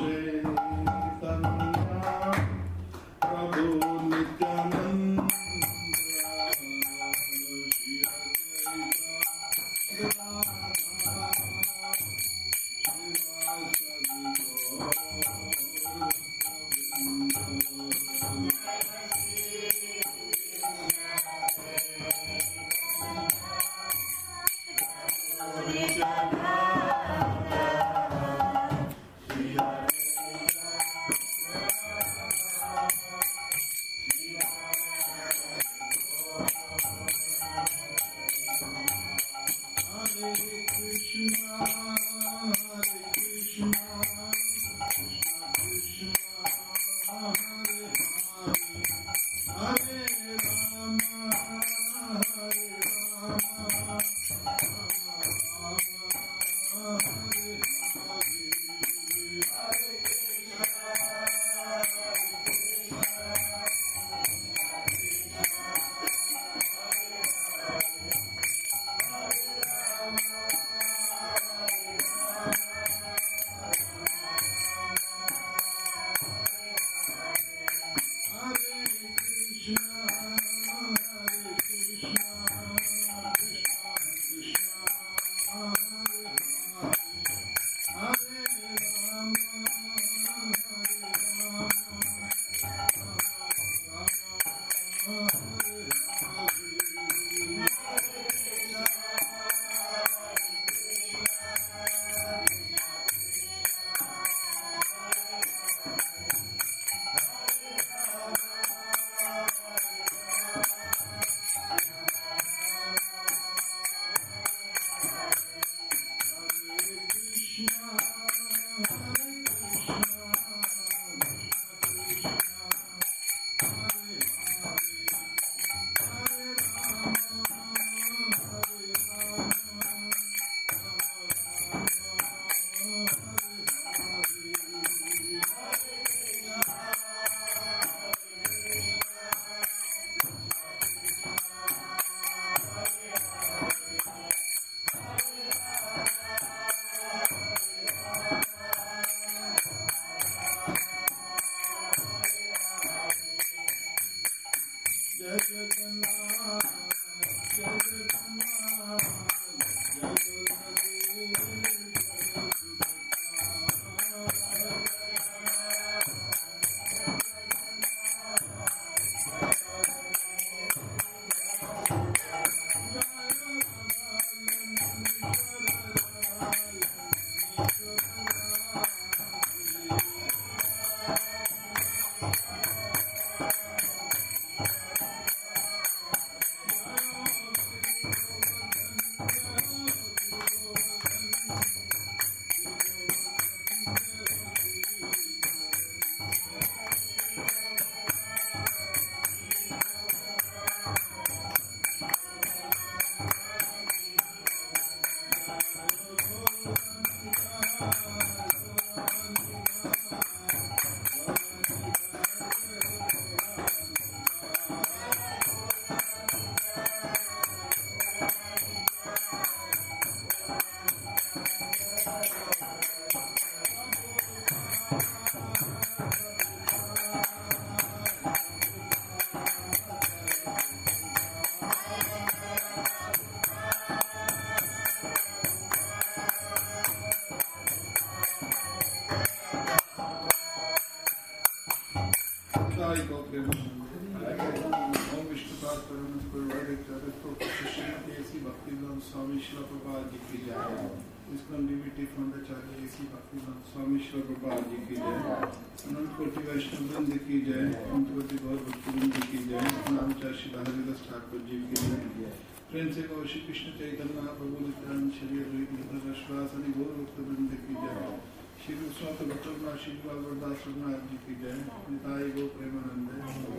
स्वामी श्री प्रभुपाद जी की जय। इसको डिविटी फ्रॉन्डाचार्य श्री भक्तिवेदांत स्वामी श्री प्रभुपाद जी की जय। अनंत कोटि वैष्णव वृंद की जय। अनंत कोटि गौर भक्त वृंद की जय। नामचार्य श्री हरिदास ठाकुर जी की जय। प्रेम से गौ श्री कृष्ण चैतन्य प्रभु नित्यानंद श्री अद्वैत विश्वासनी गौर भक्त वृंद की जय। श्री स्वात भक्तवृंद श्री बालवरदास रघुनाथ जी की जय। निताय गौ Premanand.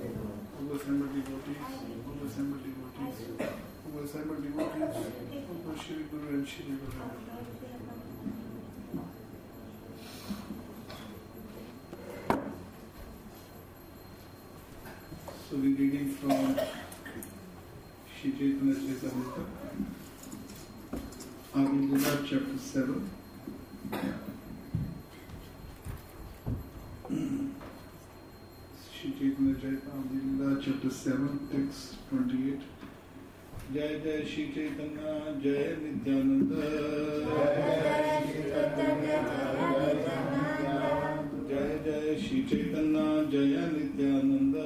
Over assembled devotees, over assembled devotees, over assembled devotees, over Shri Guru and Shri Guru. So we reading from Shri Chaitanya Charitamrita, Adi Lila chapter 7. Chaitanya Charitamrita, chapter 7, text 28. Jai Jai Shri Chaitanya, Jai Nityananda. Jai Jai Shri Chaitanya, Jai Nityananda.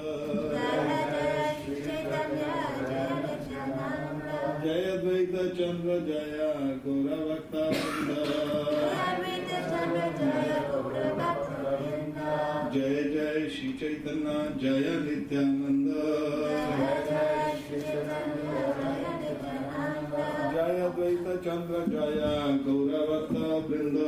Jai Advaita Chandra Jaya Gaura Bhakta Vrinda. Jai Jai Shri Chaitanya Jaya Nityananda. Jai Advaita Chandra Jaya Gaura Bhakta Vrinda.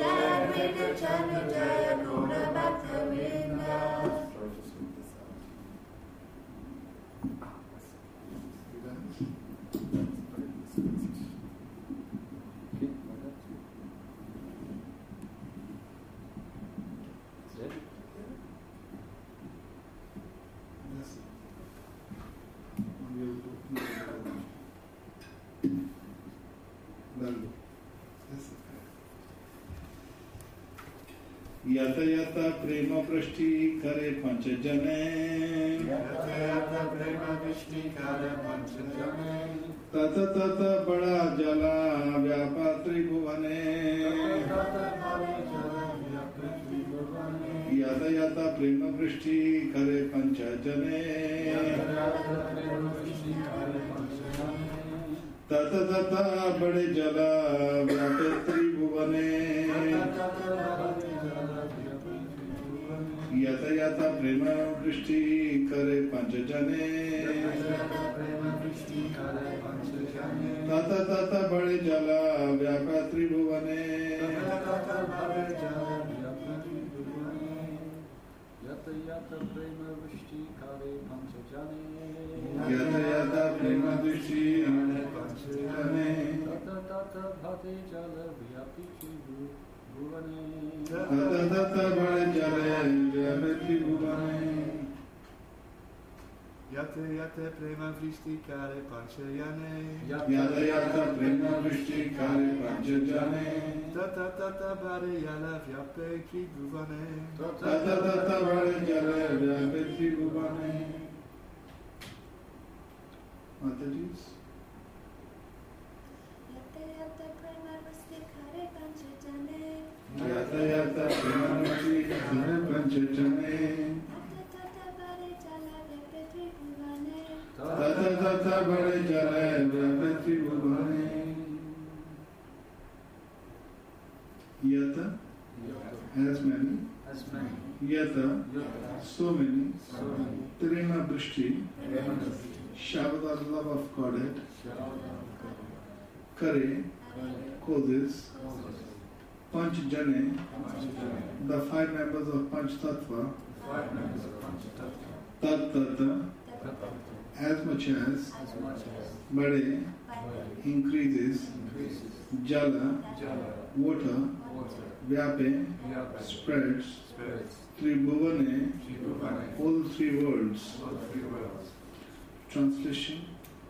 यत यत प्रेम वृष्टि करे पंच जने तत तत बड़ा जला व्यापा त्रिभुवने यत यत प्रेम वृष्टि करे पंच जने तत तत बड़े जला व्यापे त्रिभुवने यत यत प्रेम वृष्टि करे पंच जने तत तत बड़े जला व्यापा त्रिभुवने यत यत प्रेम वृष्टि करे पंच जने यत यत प्रेम वृष्टि करे पंच जने तत तत बड़े जल व्यापी त्रिभुवने तत तत बड़े जले व्यापी त्रिभुवने यत यत प्रेम वृष्टि करे पंच जने यत यत प्रेम वृष्टि करे पंच जने तत तत बड़े जल व्यापे त्रिभुवने तत तत बड़े जले व्यापे त्रिभुवने Mataji Yata yata premanuti khare panchachane Tata tata bade jale vyapati bhuvane Yata as many Yata so many Prema Brishti Shabda love of Godhead Kare causes Panch Jane, the five members of Panch Tattva, Tat Tata, as much as Bade increases, Jala, water, Vyape, spreads, Tribhuvane, all three worlds. Translation.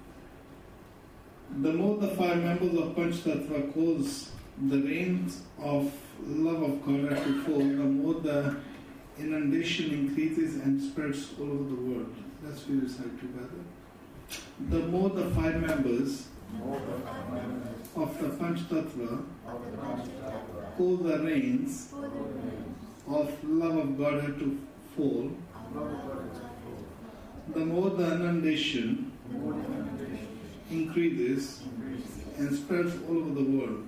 The more the five members of Panch Tattva cause the rains of love of God to fall, the more the inundation increases and spreads all over the world. Let's we recite together. The more the five members of the Panch Tattva cause the rains of love of God to fall, the more the inundation increases and spreads all over the world.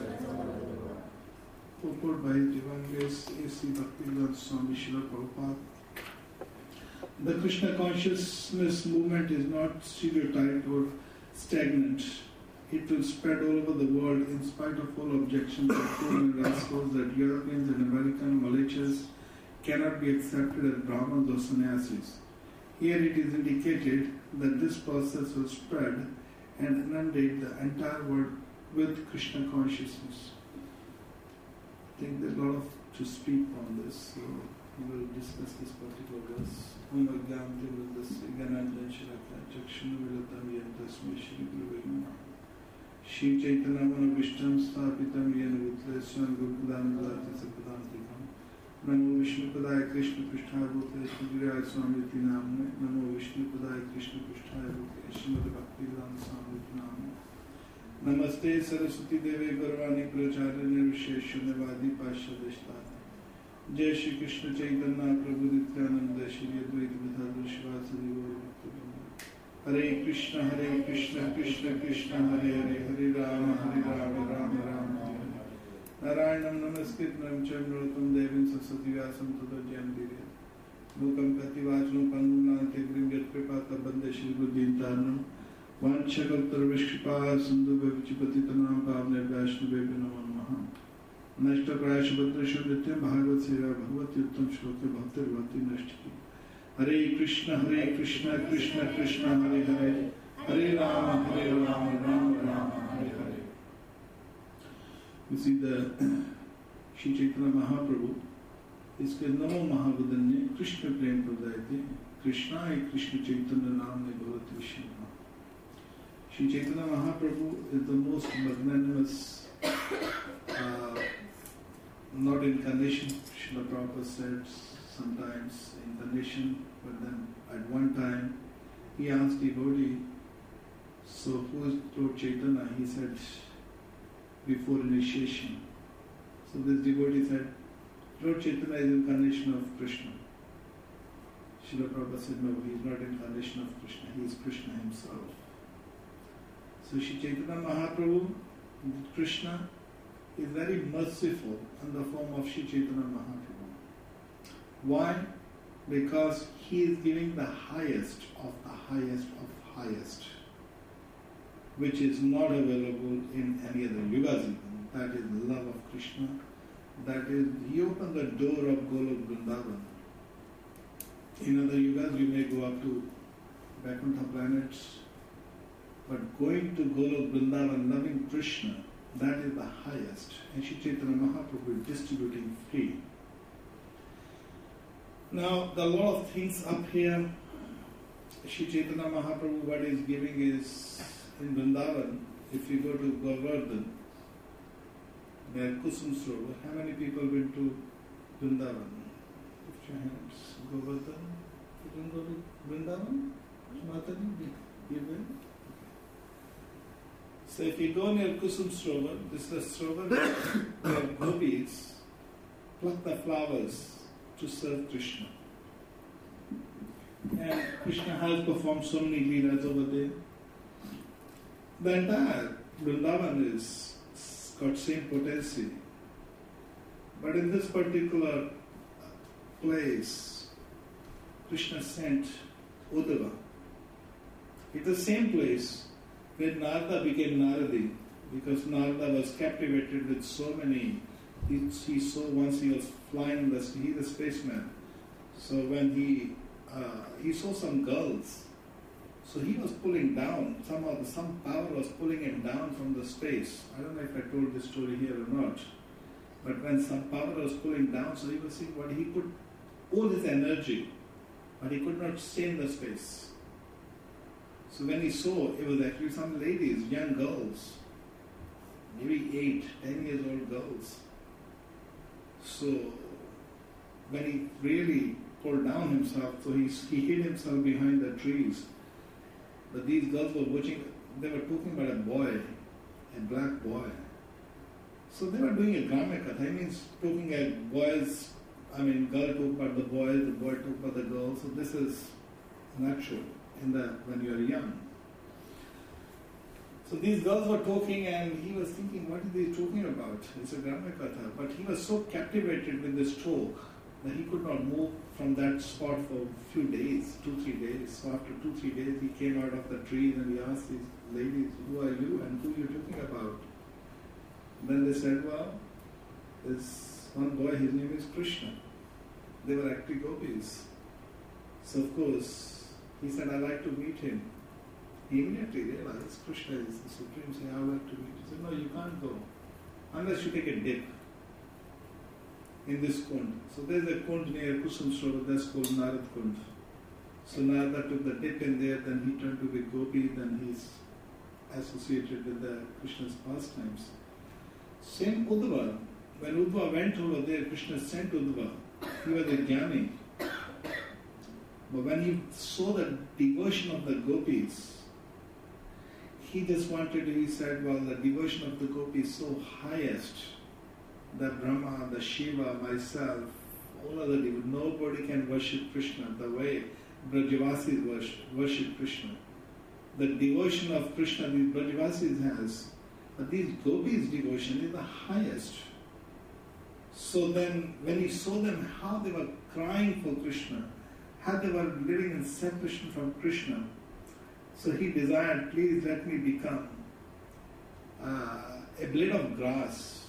Purport by Divine Grace A.C. Bhaktivedanta Swami Srila Prabhupada. The Krishna consciousness movement is not stereotyped or stagnant. It will spread all over the world in spite of all objections of foreign rascals that Europeans and American Malaysians cannot be accepted as Brahmins or sannyasis. Here it is indicated that this process will spread and inundate the entire world with Krishna consciousness. I think there's a lot of to speak on this, so we will discuss this particular verse. Om Agyanti Vildasya Gananjan Shilata Chakshanu Vilatam Yantasmi Shri Guru Vaimana Shri Chaitanya Manavishtam Sthapitam Yana Vitleswan Gurkudam Dati Sapadam Tikam नमो विष्णुपदाय कृष्ण पृष्ठाय भूते श्रीगिराय स्वामी नामने नमो विष्णुपदाय कृष्ण पृष्ठाय भूते श्रीमद् भक्तिवेदांत स्वामी नामने नमस्ते सरस्वती देवे गौरवाणी प्रचार्य निर्विशेष शून्यवादी पाश्चात्य जय श्री कृष्ण चैतन्य प्रभु नित्यानंद श्री अद्वैत गदाधर शिवासादि गौर भक्तवृंद हरे कृष्ण कृष्ण कृष्ण हरे हरे हरे राम राम राम नारायणं नमस्कृतं च नरोत्तमं देवीं सरस्वती व्यासं ततो जयन्तीर्यः मूकं कतिवाचनं पङ्गुनाते कृपातबन्धे श्रीबुद्धिन्तानं वाञ्छकल्पतरुष्कृपा सिन्धुभ्यश्च पतितनां पावनेभ्यः वैष्णवेभ्यो नमो नमः नष्टप्रायेषु भद्रेषु नित्यं भागवत सेवा भगवती उत्तम श्लोके भक्तिर्भवति नष्टि हरे Krishna Krishna Krishna Hare Hare Hare Ram Ram Ram Hare Hare. You see the Shri Chaitanya Mahaprabhu इसके नमो महावदन ने कृष्ण प्रेम प्रदाय थे कृष्णा एक कृष्ण चैतन्य नाम ने बहुत विषय. Shri Chaitanya Mahaprabhu is the most magnanimous not incarnation. Srila Prabhupada said sometimes incarnation, but then at one time he asked devotee, so who is Lord Chaitanya? He said before initiation. So this devotee said, Lord Chaitanya is incarnation of Krishna. Srila Prabhupada said, no, he is not incarnation of Krishna, he is Krishna himself. So Shri Chaitanya Mahaprabhu, Krishna, is very merciful in the form of Shri Chaitanya Mahaprabhu. Why? Because he is giving the highest of the highest of highest, which is not available in any other yugas even. That is love of Krishna. That is, he opened the door of Golok Vrindavan. In other yugas you may go up to Vaikuntha planets, but going to Golok Vrindavan, loving Krishna, that is the highest. And Shri Chaitanya Mahaprabhu is distributing free. Now, the lot of things up here, Shri Chaitanya Mahaprabhu, what he is giving is, in Vrindavan, if you go to Govardhan, where Kusum Sarovar, how many people went to Vrindavan? Lift your hands. Govardhan? You didn't go to Vrindavan? Mataji, you went? So if you go near Kusum Sarovar, this is a Sarovar where gopis pluck the flowers to serve Krishna. And Krishna has performed so many leelas over there. The entire Vrindavan is got same potency. But in this particular place, Krishna sent Uddhava. It's the same place where Narada became Naradi, because Narada was captivated with so many. He saw once he was flying, he's a spaceman. So when he saw some girls, so he was pulling down, somehow some power was pulling him down from the space. I don't know if I told this story here or not. But when some power was pulling down, so he was seeing what he could, all his energy, but he could not stay in the space. So when he saw, it was actually some ladies, young girls, maybe 8, 10 years old girls. So when he really pulled down himself, so he hid himself behind the trees. But these girls were watching, they were talking about a boy, a black boy. So they were doing a Grama Katha. I mean, talking at boys, girl talk about the boy talk about the girl. So this is natural when you are young. So these girls were talking and he was thinking, what are they talking about? It's a Grama Katha. But he was so captivated with this talk that he could not move from that spot for a few days, 2-3 days. So after 2-3 days, he came out of the trees and he asked these ladies, who are you and who are you talking about? Then they said, well, this one boy, his name is Krishna. They were actually gopis. So of course, he said, I'd like to meet him. He immediately realized Krishna is the Supreme, saying, I would like to meet him. He said, no, you can't go unless you take a dip in this kund. So there's a kund near Kusum Sarovar, that's called Narad Kund. So Narada took the dip in there, then he turned to be gopi, then he's associated with the Krishna's pastimes. Same Uddhava, when Uddhava went over there, Krishna sent Uddhava He was a jnani. But when he saw the devotion of the gopis, he just wanted to, he said, well, the devotion of the gopis is so highest. The Brahma, the Shiva, myself, all other devotees, nobody can worship Krishna the way Brajavasis worship Krishna. The devotion of Krishna these Brajavasis has, but these gopis' devotion is the highest. So then, when he saw them, how they were crying for Krishna, how they were living in separation from Krishna, so he desired, please let me become a blade of grass.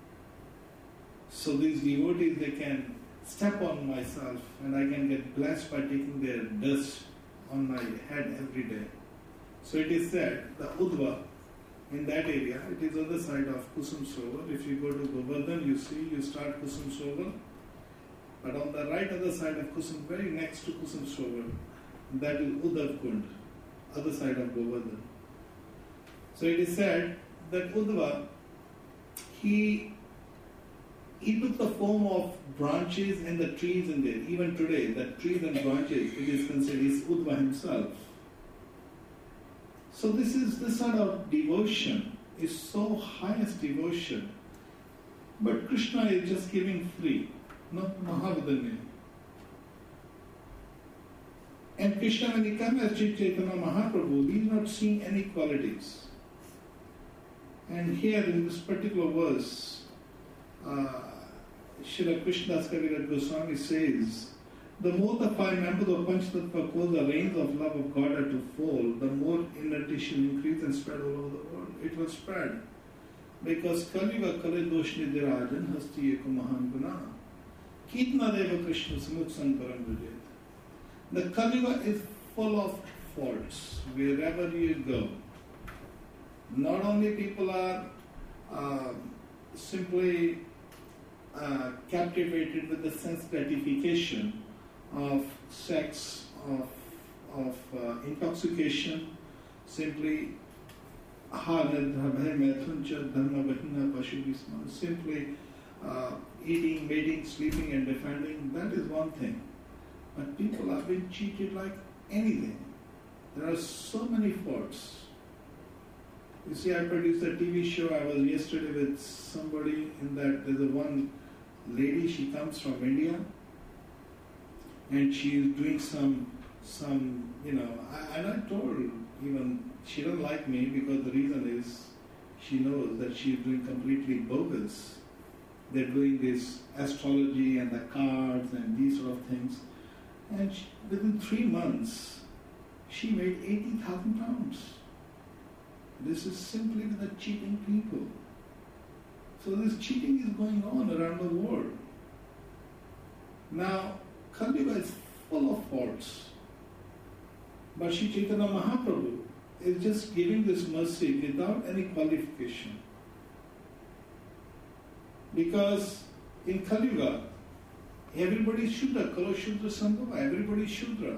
So these devotees, they can step on myself and I can get blessed by taking their dust on my head every day. So it is said, the Udva, in that area, it is on the side of Kusum Sarovar. If you go to Govardhan, you see, you start Kusum Sarovar. But on the right other side of Kusum, very next to Kusum Sarovar, that is Uddhav Kund, other side of Govardhan. So it is said that Uddhava, he took the form of branches and the trees in there. Even today, the trees and branches, it is considered is Uddhava himself. So this sort of devotion is so highest devotion. But Krishna is just giving free, not Mahavadanya. And Krishna, when he comes as Chaitanya Mahaprabhu, he is not seeing any qualities. And here in this particular verse, Srila Krishnadas Kaviraj Goswami says, the more the five members of Panchatattva cause the reins of love of God are to fall, the more inundation increase and spread all over the world. It will spread. Because Kaliva Kale Doshni Dirajan Hasti Eko Mahan Guna Kitna Deva Krishna Samut Sankaram Vijay. The Kaliva is full of faults wherever you go. Not only people are simply captivated with the sense gratification of sex, of intoxication, simply simply eating, mating, sleeping and defending, that is one thing. But people are being cheated like anything. There are so many faults. You see, I produced a TV show. I was yesterday with somebody in that. There's a one lady, she comes from India, and she is doing some and I told her, even, she doesn't like me because the reason is she knows that she is doing completely bogus. They're doing this astrology and the cards and these sort of things. And within 3 months, she made 80,000 pounds. This is simply with the cheating people. So this cheating is going on around the world. Now, Kaliva is full of faults. But Sri Chaitanya Mahaprabhu is just giving this mercy without any qualification. Because in Kaliva, everybody is Shudra, Kalo Shudra Sambhava, everybody is Shudra.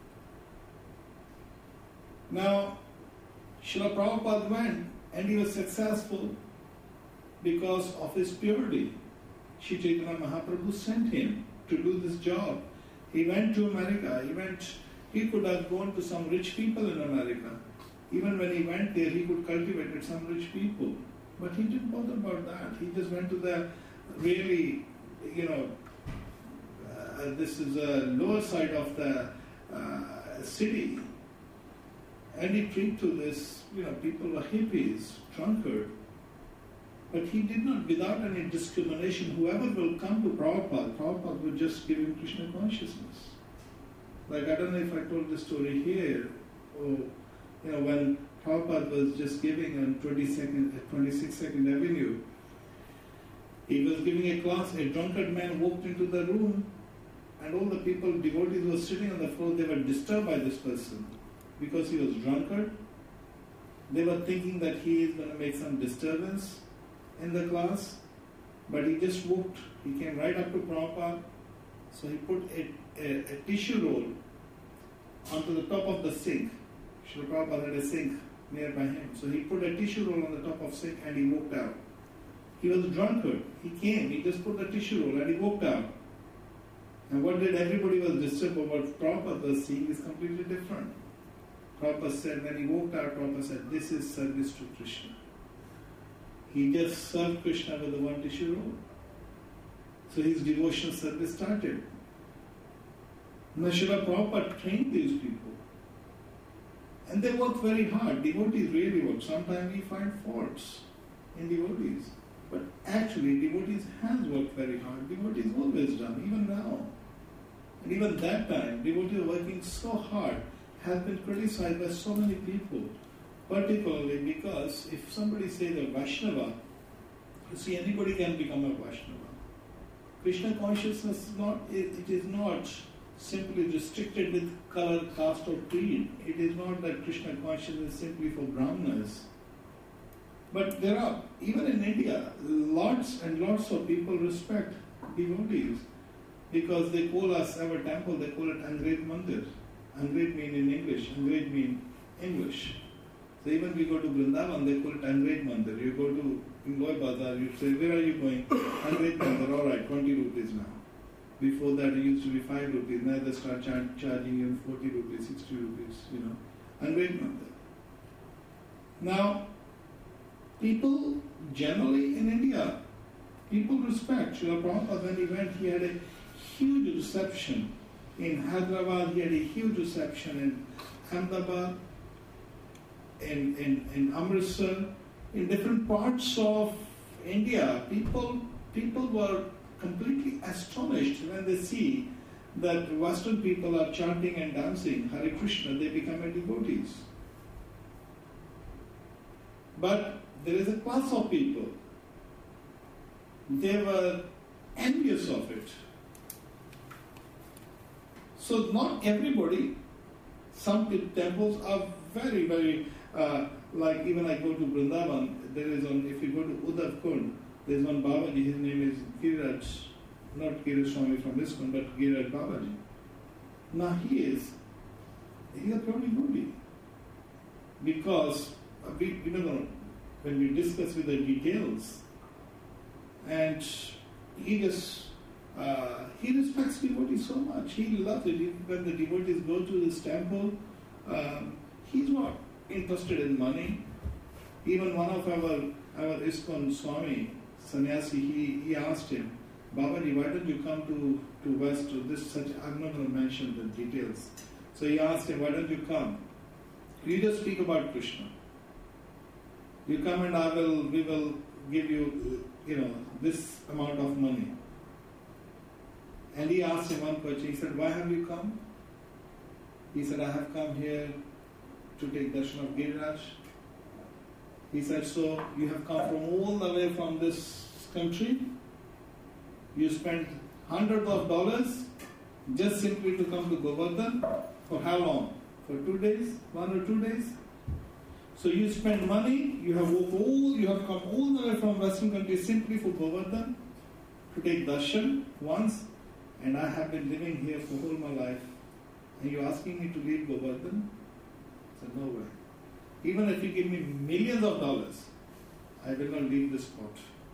Now, Srila Prabhupada went and he was successful because of his purity. Sri Chaitanya Mahaprabhu sent him to do this job. He went to America. He could have gone to some rich people in America. Even when he went there, he could cultivate some rich people. But he didn't bother about that. He just went to the really, this is a lower side of the city. And he preached to this, people were hippies, drunkard. But he did not, without any discrimination, whoever will come to Prabhupada will just give him Krishna consciousness. Like, I don't know if I told this story here, or, when Prabhupada was just giving on 26th Avenue, he was giving a class, a drunkard man walked into the room, and all the people, devotees were sitting on the floor, they were disturbed by this person. Because he was drunkard, they were thinking that he is going to make some disturbance in the class, but he just walked, he came right up to Prabhupada, so he put a tissue roll onto the top of the sink. Srila Prabhupada had a sink nearby him, so he put a tissue roll on the top of the sink and he walked out. He was a drunkard, he came, he just put the tissue roll and he walked out. And what did everybody was disturbed about Prabhupada was seeing is completely different. Prabhupada said, when he walked out, Prabhupada said, this is service to Krishna. He just served Krishna with the one tissue roll. So his devotional service started. Now Srila Prabhupada trained these people. And they work very hard. Devotees really work. Sometimes we find faults in devotees. But actually, devotees has worked very hard. Devotees always done, even now. And even that time, devotees working so hard has been criticized by so many people. Particularly because if somebody says a Vaishnava, you see, anybody can become a Vaishnava. Krishna consciousness is not, it is not simply restricted with color, caste or creed. It is not that Krishna consciousness is simply for Brahmanas. But there are, even in India, lots and lots of people respect devotees because they call us, our temple, they call it Angrej Mandir. Angrej mean in English, Angrej mean English. So even we go to Vrindavan, they call it Angrej Mandir. You go to Loy Bazaar, you say, where are you going? Angrej Mandir, alright, 20 rupees now. Before that it used to be 5 rupees, now they start charging you 40 rupees, 60 rupees, you know. Angrej Mandir. Now, people generally in India, people respect. Srila Prabhupada, when he went, he had a huge reception. In Hyderabad, he had a huge reception. In Ahmedabad, in Amritsar, in different parts of India, people were completely astonished when they see that Western people are chanting and dancing Hare Krishna, they become a devotees. But there is a class of people, they were envious of it. So not everybody, some temples are very, very, like even I go to Vrindavan, there is one, if you go to Uddhav Kund, there is one Babaji, his name is Giriraj, not Giriraj Swami from ISKCON, but Giriraj Babaji. Now he is a pure devotee. Because we when we discuss with the details, and he just, he respects devotees so much. He loves it. When the devotees go to this temple, he's not interested in money. Even one of our ISKCON Swami, Sannyasi, he asked him, Babaji, why don't you come to West to this such, I'm not going to mention the details. So he asked him, why don't you come? You just speak about Krishna. You come and we will give you, this amount of money. And he asked him one question. He said, why have you come? He said, I have come here to take darshan of Giriraj. He said, so you have come from all the way from this country. You spent hundreds of dollars just simply to come to Govardhan. For how long? For 2 days? 1 or 2 days? So you spend money, you have come all the way from Western countries simply for Govardhan to take darshan once, and I have been living here for all my life. And you're asking me to leave Govardhan? I said, no way. Even if you give me millions of dollars, I will not leave this spot.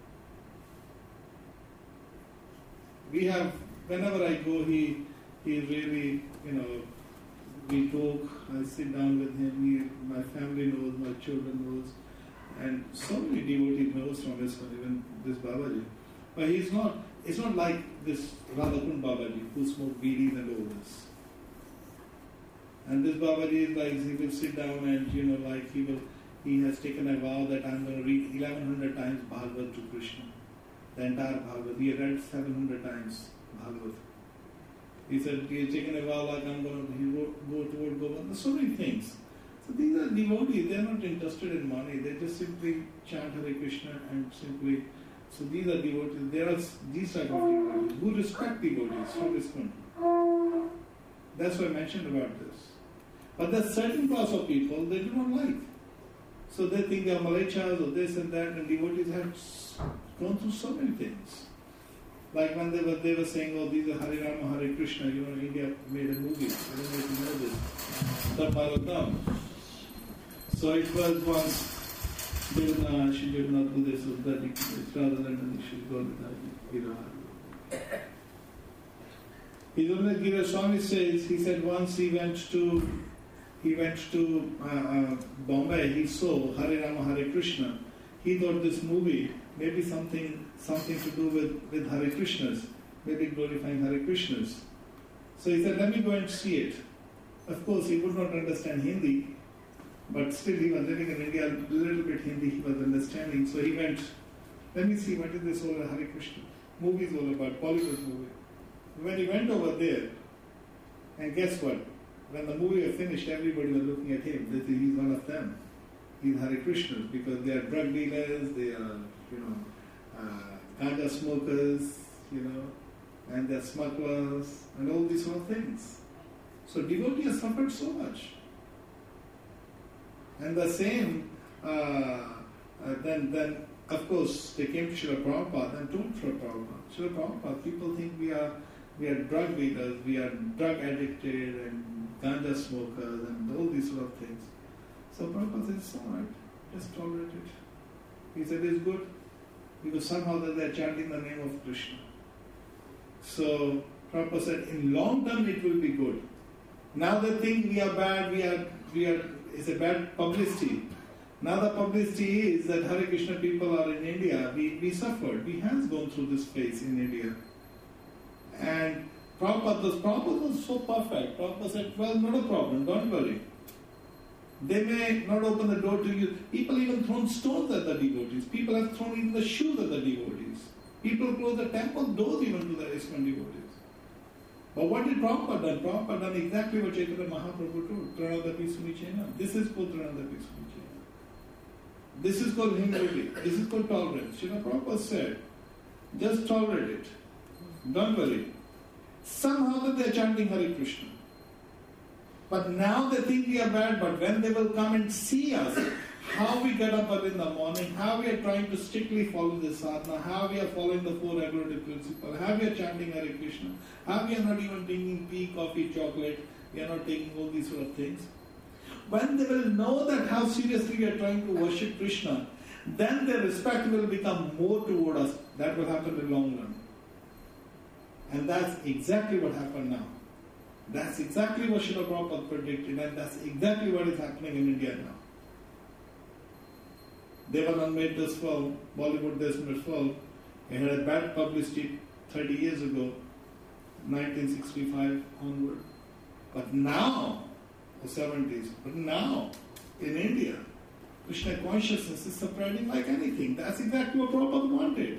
We have, whenever I go, he really, we talk, I sit down with him, my family knows, my children knows, and so many devotees knows from his, even this Babaji. But it's not like this Radhakund Babaji who smoked bidis and all this. And this Babaji is like, he will sit down and, he has taken a vow that I'm going to read 1100 times Bhagavad to Krishna. The entire Bhagavad. He read 700 times Bhagavad. He said, he has taken a vow like I'm going to go toward Govardhan. So many things. So these are devotees. They are not interested in money. They just simply chant Hare Krishna and simply. So these are devotees. There are these type of devotees who respect devotees from this country. That's why I mentioned about this. But there's certain class of people they do not like. So they think they are malachas or this and that, and devotees have gone through so many things. Like when they were saying, oh, these are Hare Rama, Hare Krishna, India made a movie. I don't know if you know this. The Bhagavatam. So it was once, Shri Jagannath do this, rather than Shri Gauranga. His Holiness Giriraj Swami says, he said once he went to Bombay, he saw Hare Rama, Hare Krishna. He thought this movie may be something to do with Hare Krishnas, maybe glorifying Hare Krishnas. So he said, let me go and see it. Of course, he would not understand Hindi, but still he was living in India, a little bit Hindi he was understanding. So he went, let me see what is this whole Hare Krishna movie is all about, Bollywood movie. When he went over there, and guess what? When the movie was finished, everybody was looking at him. They think he's one of them. He's Hare Krishna because they are drug dealers, they are, ganja smokers, and they're smugglers, and all these sort of things. So devotees have suffered so much. And the same, then of course they came to Srila Prabhupada and told Srila Prabhupada, Srila Prabhupada, people think we are drug dealers, we are drug addicted and ganja smokers and all these sort of things. So Prabhupada said, it's all right, just tolerate it. He said, it's good, because somehow that they are chanting the name of Krishna. So Prabhupada said, in long term it will be good. Now they think we are bad, it's a bad publicity. Now the publicity is that Hare Krishna people are in India. We suffered. We have gone through this phase in India. And Prabhupada was so perfect. Prabhupada said, well, not a problem, don't worry. They may not open the door to you. People even thrown stones at the devotees. People have thrown even the shoes at the devotees. People close the temple doors even to the ISKCON devotees. But what did Prabhupada done? Prabhupada done exactly what Chaitanya Mahaprabhu told. Pranadapi Sunichena. This is called Pranadapi Sunichena. This is called humility. This is called tolerance. Prabhupada said, just tolerate it. Don't worry. Somehow that they are chanting Hare Krishna. But now they think we are bad, but when they will come and see us, how we get up early in the morning, how we are trying to strictly follow the sadhana, how we are following the four regulative principles, how we are chanting Hare Krishna, how we are not even drinking tea, coffee, chocolate, we are not taking all these sort of things. When they will know that how seriously we are trying to worship Krishna, then their respect will become more toward us. That will happen in the long run. And that's exactly what happened now. That's exactly what Srila Prabhupada predicted, and that's exactly what is happening in India now. Devanand made this film, Bollywood Desmond film. It had a bad publicity 30 years ago, 1965 onward. But now, the 70s, but now, in India, Krishna consciousness is spreading like anything. That's exactly what Prabhupada wanted.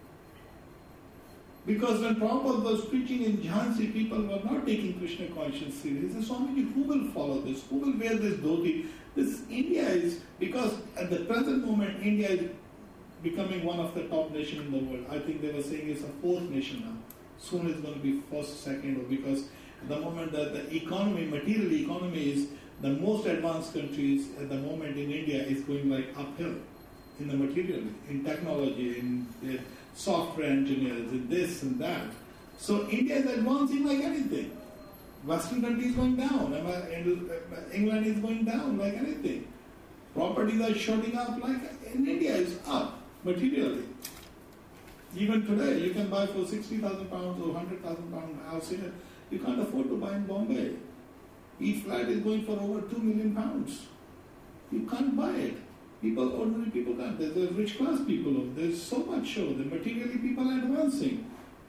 Because when Prabhupada was preaching in Jhansi, people were not taking Krishna consciousness seriously. He said, Swamiji, who will follow this? Who will wear this dhoti? This India is, because at the present moment, India is becoming one of the top nations in the world. I think they were saying it's a fourth nation now. Soon it's going to be first, second, or because at the moment that the economy, material economy is the most advanced countries at the moment in India is going like uphill in the material, in technology, in software engineers, in this and that. So India is advancing like anything. Western country is going down. England is going down like anything. Properties are shooting up like in India is up materially. Even today, you can buy for 60,000 pounds or 100,000 pound house here. You can't afford to buy in Bombay. Each flat is going for over 2 million pounds. You can't buy it. Ordinary people can't. There's rich class people. There's so much show. The materially people are advancing.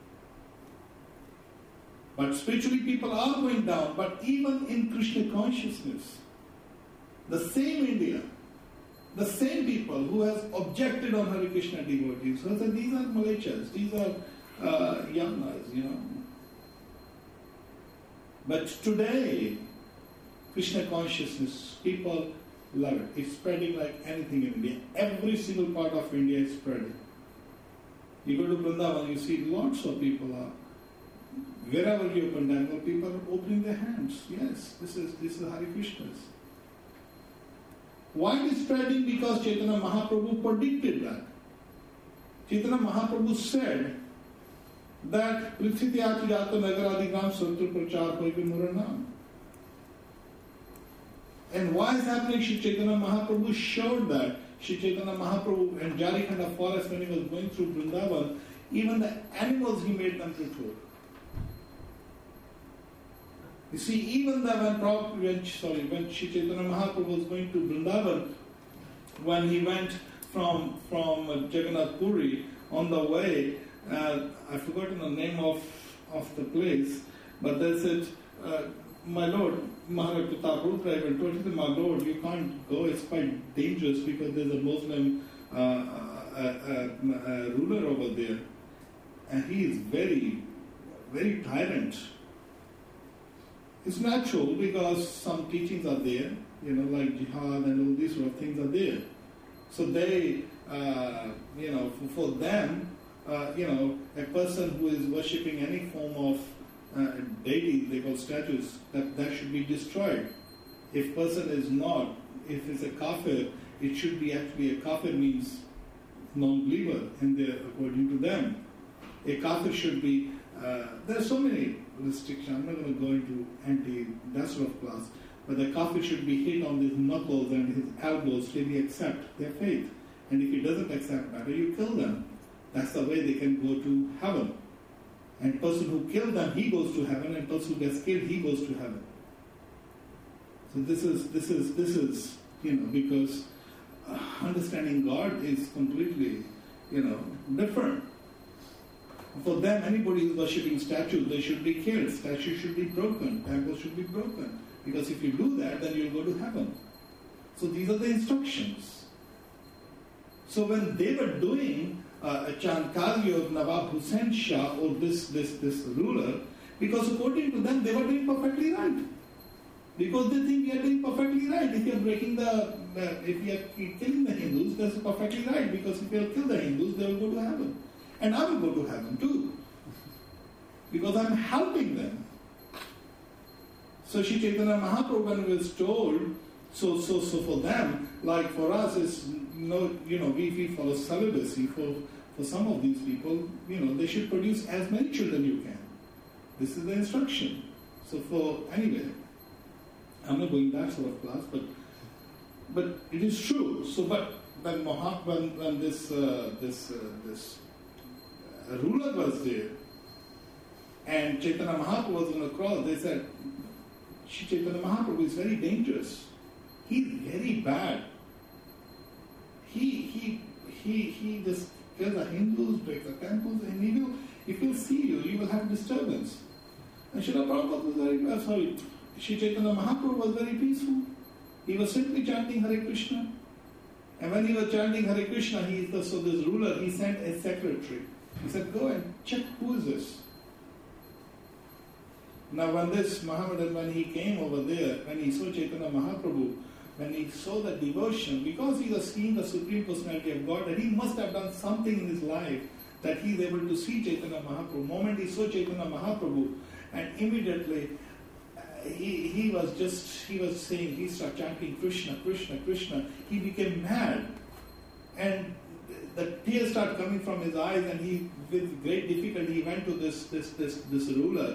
But spiritually people are going down. But even in Krishna consciousness, the same India, the same people who has objected on Hare Krishna devotees, who said these are Malachas, these are Yamanas, But today, Krishna consciousness, people love it. It's spreading like anything in India. Every single part of India is spreading. You go to Vrindavan, you see lots of people are. Wherever you open temple, people are opening their hands. Yes, this is Hare Krishna's. Why it is spreading? Because Chaitanya Mahaprabhu predicted that. Chaitanya Mahaprabhu said that Prithvityati Jata Nagaradigram Santur Prachar Hoive Muranam. And why is happening? Shri Chaitanya Mahaprabhu showed that. Shri Chaitanya Mahaprabhu in Jarikhanda forest, when he was going through Vrindavan, even the animals he made them to food. You see, even when Sri Chaitanya Mahaprabhu was going to Vrindavan, when he went from Jagannath Puri, on the way, I've forgotten the name of the place, but they said, my lord, Maharaj Pratap Rudra even told him, my lord, you can't go, it's quite dangerous because there's a Muslim ruler over there. And he is very, very tyrant. It's natural because some teachings are there, like jihad and all these sort of things are there. So they, for them, a person who is worshipping any form of deity, they call statues, that should be destroyed. If person is not, if it's a kafir, it should be actually, a kafir means non-believer according to them. A kafir should be, there are so many restrictions, I'm not going to go into that sort of class, but the kafir should be hit on his knuckles and his elbows till he accept their faith. And if he doesn't accept that, you kill them. That's the way they can go to heaven. And person who killed them, he goes to heaven, and person who gets killed, he goes to heaven. So this is because understanding God is completely, different. For them, anybody who's worshipping statues, they should be killed. Statues should be broken. Temples should be broken. Because if you do that, then you'll go to heaven. So these are the instructions. So when they were doing a Chankari of Nawab Hussain Shah, or this ruler, because according to them, they were doing perfectly right. Because they think we are doing perfectly right. If you are breaking if you are killing the Hindus, that's perfectly right. Because if you kill the Hindus, they will go to heaven. And I will go to heaven too. Because I'm helping them. So Sri Chaitanya Mahaprabhu, when he was told, so for them, like for us, is we follow celibacy. For some of these people, they should produce as many children you can. This is the instruction. So anyway, I'm not going that sort of class, but it is true. So, but when this ruler was there, and Chaitanya Mahaprabhu was on the cross, they said, Sri Chaitanya Mahaprabhu is very dangerous. He's very bad. He just kills the Hindus, breaks the temples, and if he'll see you will have disturbance. And Srila Prabhupada was Sri Chaitanya Mahaprabhu was very peaceful. He was simply chanting Hare Krishna. And when he was chanting Hare Krishna, this ruler, he sent a secretary. He said, go and check who is this. Now when this Mohammedan, when he came over there, when he saw Chaitanya Mahaprabhu, when he saw the devotion, because he was seeing the Supreme Personality of God, that he must have done something in his life that he is able to see Chaitanya Mahaprabhu. The moment he saw Chaitanya Mahaprabhu, and immediately he was saying, he started chanting Krishna, Krishna, Krishna. He became mad. And the tears started coming from his eyes, and he, with great difficulty, he went to this ruler,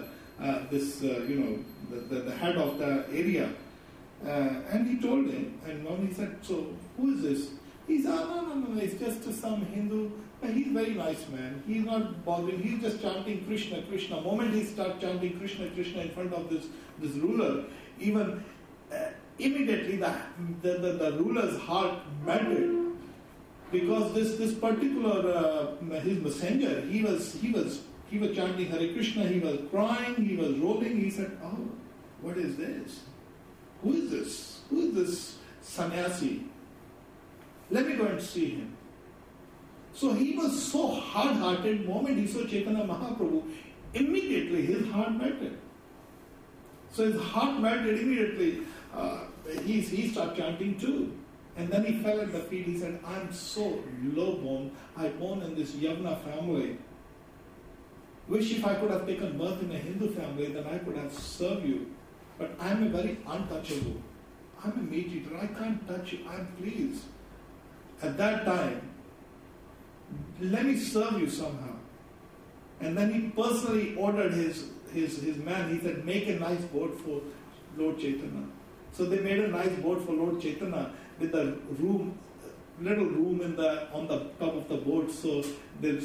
the head of the area. And he told him, and when he said, so who is this? He said, no, it's just some Hindu. He's a very nice man. He's not bothering. He's just chanting Krishna, Krishna. The moment he starts chanting Krishna, Krishna in front of this ruler, even immediately the ruler's heart melted. Because this particular his messenger, he was chanting Hare Krishna. He was crying. He was rolling. He said, "Oh, what is this? Who is this? Who is this sannyasi? Let me go and see him." So he was so hard-hearted. The moment he saw Chaitanya Mahaprabhu, immediately his heart melted. So his heart melted immediately. He started chanting too. And then he fell at the feet. He said, I'm so low-born. I born in this Yavana family. Wish if I could have taken birth in a Hindu family, then I could have served you. But I'm a very untouchable. I'm a meat eater. I can't touch you. I'm pleased. At that time, let me serve you somehow. And then he personally ordered his man. He said, make a nice boat for Lord Chaitanya. So they made a nice boat for Lord Chaitanya with a little room on the top of the boat. So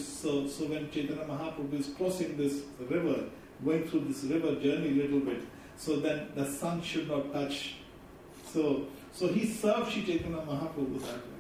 when Chaitanya Mahaprabhu is crossing this river, going through this river journey a little bit, so then the sun should not touch. So he served Sri Chaitanya Mahaprabhu that way.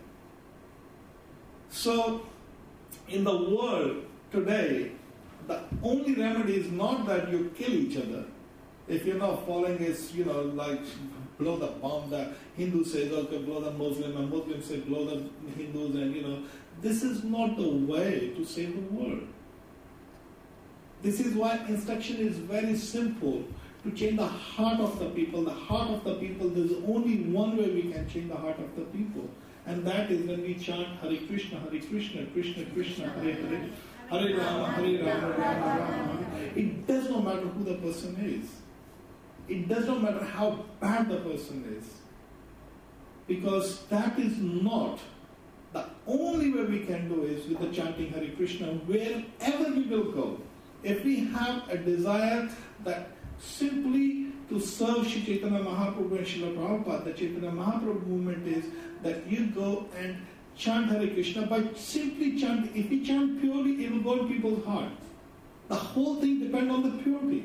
So in the world today, the only remedy is not that you kill each other. If you're not following his, like blow the bomb, the Hindu says, okay, blow the Muslim, and Muslims say blow the Hindus, and this is not the way to save the world. This is why instruction is very simple, to change the heart of the people. The heart of the people, there's only one way we can change the heart of the people. And that is when we chant Hare Krishna, Krishna Krishna, Hare Hare, Hare Rama, Rama Rama. It does not matter who the person is. It does not matter how bad the person is. Because that is not the only way we can do is with the chanting Hare Krishna wherever we will go. If we have a desire that simply to serve Sri Chaitanya Mahaprabhu and Srila Prabhupada, the Chaitanya Mahaprabhu movement is that you go and chant Hare Krishna by simply chanting. If we chant purely, it will go to people's hearts. The whole thing depends on the purity.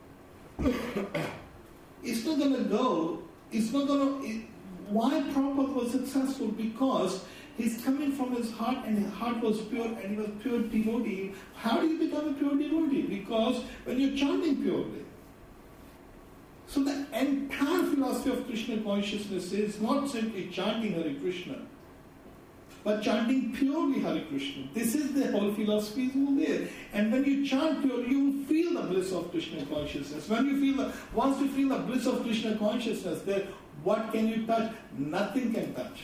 It's not going to go, why Prabhupada was successful? Because he's coming from his heart and his heart was pure and he was pure devotee. How do you become a pure devotee? Because when you're chanting purely. So the entire philosophy of Krishna consciousness is not simply chanting Hare Krishna, but chanting purely Hare Krishna. This is the whole philosophy is all there. And when you chant purely, you will feel the bliss of Krishna consciousness. Once you feel the bliss of Krishna consciousness, then what can you touch? Nothing can touch.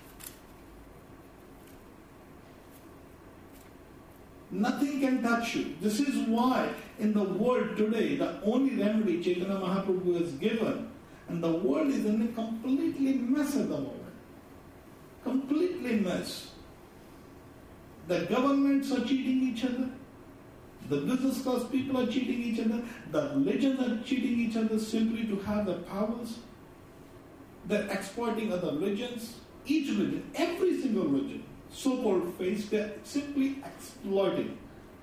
Nothing can touch you. This is why in the world today, the only remedy Chaitanya Mahaprabhu has given, and the world is in a completely mess at the moment. Completely mess. The governments are cheating each other. The business class people are cheating each other. The religions are cheating each other simply to have the powers. They're exploiting other religions. Each religion, every single religion, so-called faith, they're simply exploiting.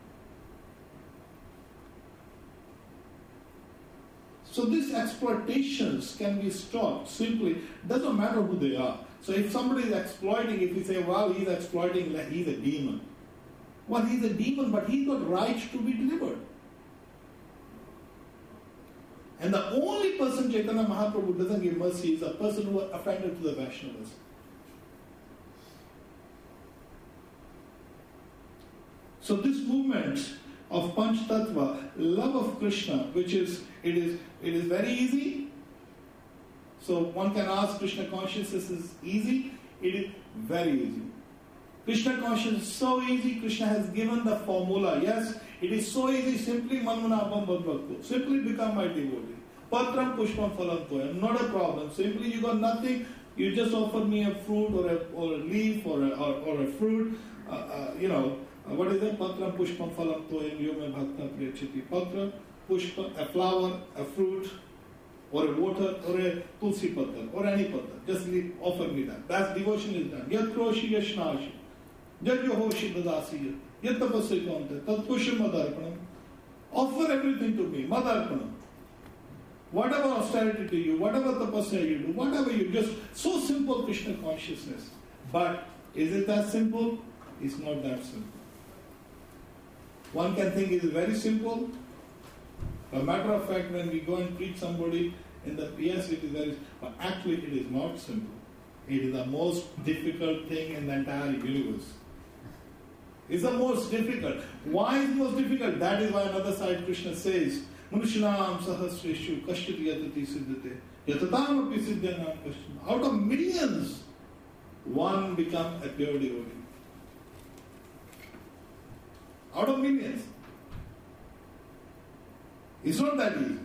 So these exploitations can be stopped simply. Doesn't matter who they are. So if somebody is exploiting, if you say, well, he's exploiting, like he's a demon. Well, he's a demon, but he's got right to be delivered. And the only person Chaitanya Mahaprabhu doesn't give mercy is a person who offended to the Vaishnavas. So this movement of Panch Tattva, love of Krishna, which is, it is very easy. So one can ask, Krishna consciousness is easy? It is very easy. Krishna consciousness is so easy, Krishna has given the formula. Yes, it is so easy, simply manmanabam bhakto. Simply become my devotee. Patram pushpam phalam toyam. Not a problem. Simply you got nothing, you just offer me a fruit or a leaf or a fruit. What is it? Patram pushpam phalam toyam yome bhakta priyachiti. Patra, pushpa, a flower, a fruit, or a water, or a tulsi patra, or any patra. Just offer me that. That's devotion is done. Yat kroshi yashnashi. Yat yohoshi dadasi. Yat tapasya konte. Tat pusham madarpanam. Offer everything to me. Madarpanam. Whatever austerity to you, whatever tapasya you do, whatever you just, so simple Krishna consciousness. But is it that simple? It's not that simple. One can think it is very simple. As a matter of fact, when we go and treat somebody, yes, it is very, but actually it is not simple. It is the most difficult thing in the entire universe. It's the most difficult. Why is it most difficult? That is why another side Krishna says, Manushanam sahasreshu kashtit yatati siddhate yatatam api siddhanam kashtit. Out of millions, one become a pure devotee. Out of millions. It's not that easy.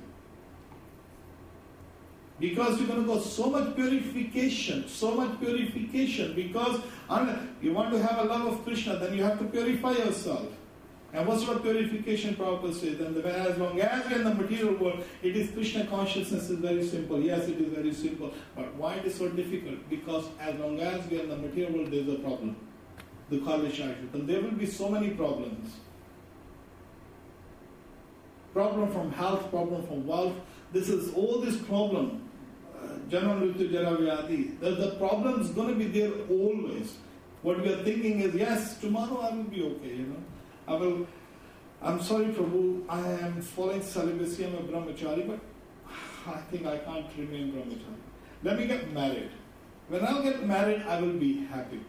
Because you're going to go so much purification, because you want to have a love of Krishna, then you have to purify yourself. And what sort of purification Prabhupada says? Then as long as you're in the material world, it is Krishna consciousness is very simple. Yes, it is very simple. But why it is so difficult? Because as long as we are in the material world, there is a problem. And there will be so many problems. problem from health, problem from wealth. This is all this problem. Jana Mrityu Jara Vyadi. The problem is going to be there always. What we are thinking is, yes, tomorrow I will be okay, I'm sorry, Prabhu, I am following celibacy, I'm a brahmachari, but I think I can't remain brahmachari. Let me get married. When I'll get married, I will be happy.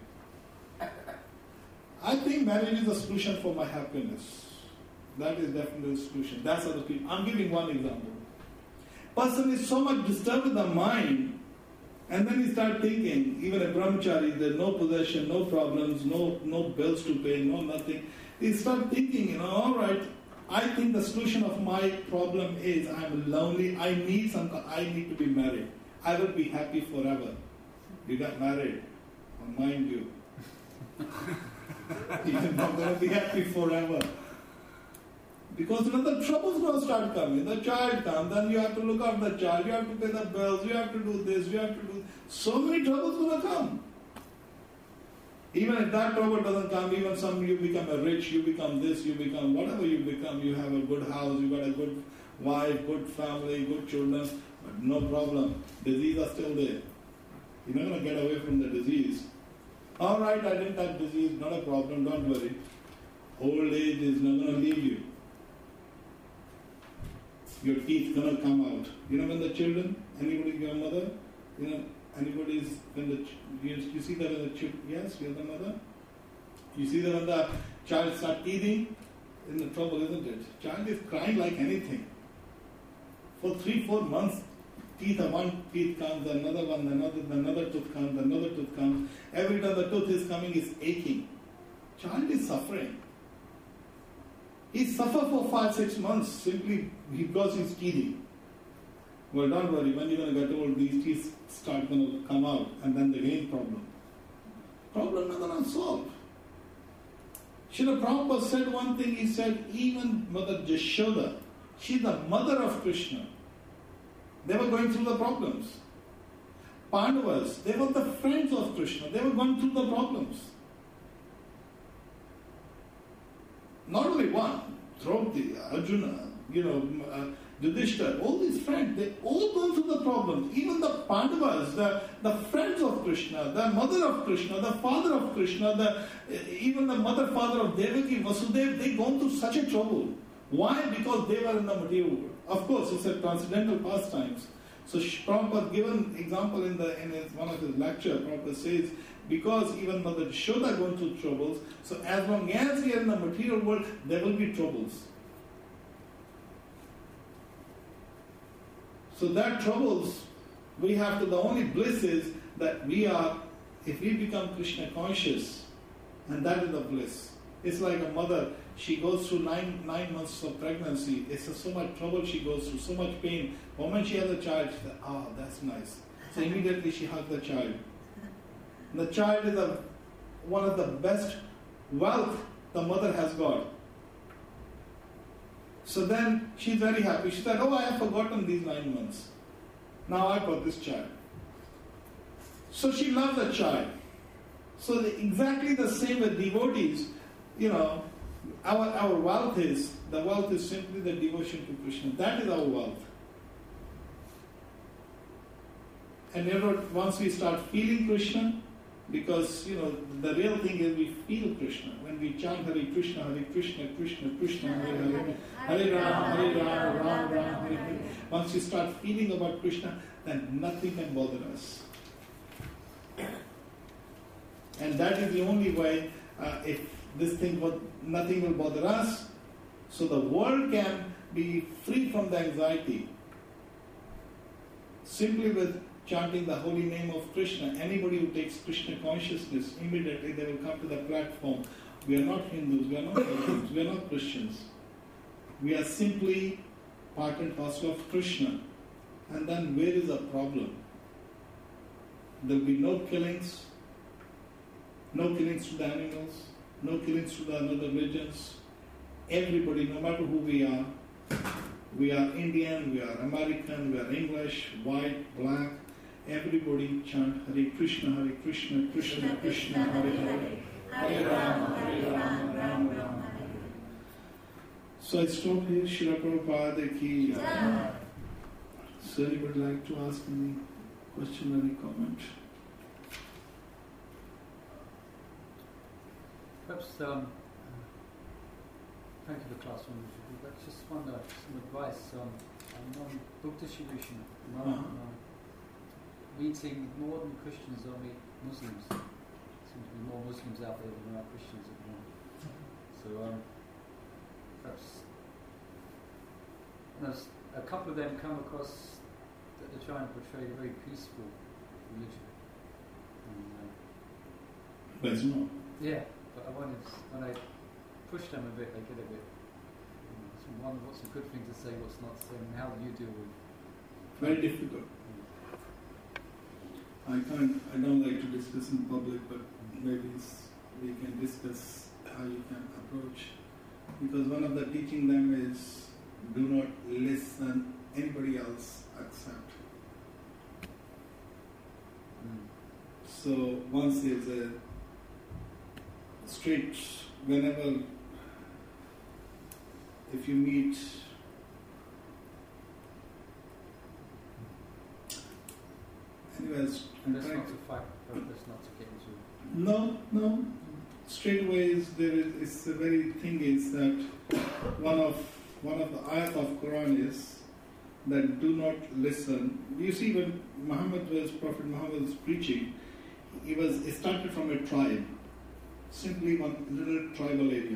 I think marriage is a solution for my happiness. That is definitely a solution. That's other people. I'm giving one example. Person is so much disturbed with the mind, and then he start thinking, even a brahmachari, there's no possession, no problems, no bills to pay, no nothing. He start thinking, all right, I think the solution of my problem is I'm lonely, I need to be married. I will be happy forever. You got married, mind you. You're not going to be happy forever. Because the trouble's going to start coming. The child comes, then you have to look after the child, you have to pay the bills, you have to do this, you have to do... So many troubles going to come. Even if that trouble doesn't come, even you become a rich, you become this, you become whatever you become, you have a good house, you got a good wife, good family, good children, but no problem. Disease are still there. You're not going to get away from the disease. All right, I didn't have disease, not a problem, don't worry. Old age is not going to leave you. Your teeth going to come out. When the children, anybody, your mother, anybody's, you see that when the children, yes, you're the mother. You see that when the child starts teething, in the trouble, isn't it? Child is crying like anything. For 3-4 months, one teeth comes, another one, another tooth comes, another tooth comes. Every time the tooth is coming, is aching. Child is suffering. He suffers for 5-6 months simply because he's teething. Well, don't worry, when you're going to get old, these teeth start going to come out, and then the main problem. Problem not going to solve. Srila Prabhupada said one thing, he said, even Mother Jashoda, she's the mother of Krishna. They were going through the problems. Pandavas, they were the friends of Krishna. They were going through the problems. Not only one, Draupadi, Arjuna, Yudhishthira, all these friends, they all go through the problems. Even the Pandavas, the friends of Krishna, the mother of Krishna, the father of Krishna, even the mother-father of Devaki, Vasudeva, they gone through such a trouble. Why? Because they were in the material world. Of course, it's a transcendental pastimes. So Prabhupada given example in one of his lectures, Prabhupada says, because even Mother Yashoda going through troubles, so as long as we are in the material world, there will be troubles. So that troubles, we have to, the only bliss is that we are, if we become Krishna conscious, and that is the bliss. It's like a mother, she goes through nine months of pregnancy, it's so much trouble she goes through, so much pain. The moment she has a child, she says, that's nice. So immediately she hugs the child. And the child is one of the best wealth the mother has got. So then she's very happy. She said, I have forgotten these 9 months. Now I've got this child. So she loves the child. So exactly the same with devotees. Our wealth is simply the devotion to Krishna. That is our wealth. And once we start feeling Krishna, because the real thing is we feel Krishna. When we chant Hare Krishna, Krishna Krishna, Hare Hare, Hare Ram, Ram Ram, Hare Hare. Once you start feeling about Krishna, then nothing can bother us. And that is the only way, if this thing, nothing will bother us, so the world can be free from the anxiety. Simply with chanting the holy name of Krishna, anybody who takes Krishna consciousness, immediately they will come to the platform. We are not Hindus, we are not Muslims, we are not Christians. We are simply part and parcel of Krishna. And then where is the problem? There will be no killings to the animals, no killings to the other religions. Everybody, no matter who we are Indian, we are American, we are English, white, black, everybody chant Hare Krishna, Krishna Krishna, Hare Hare, Hare Rama, Ram Ram, Hare Hare. So I stop here. Srila Prabhupada ki. So anybody would like to ask any question, any comment? Perhaps, thank you for the class. But just wonder some advice on book distribution. Meeting more than Christians or meet Muslims. There seem to be more Muslims out there than there are Christians at the moment. So perhaps a couple of them come across that they're trying to portray a very peaceful religion. But it's not. Yeah, but I wanted, when I push them a bit, they get a bit. Wonder what's a good thing to say, what's not to say, and how do you deal with? Very difficult. I don't like to discuss in public, but maybe we can discuss how you can approach. Because one of the teaching them is do not listen anybody else accept. So once is a straight, whenever if you meet anyways, that's not to fight, that's not to get into. No. Straight away it's the very thing is that one of the ayat of Quran is that do not listen. You see, when Prophet Muhammad was preaching, it started from a tribe, simply one little tribal area.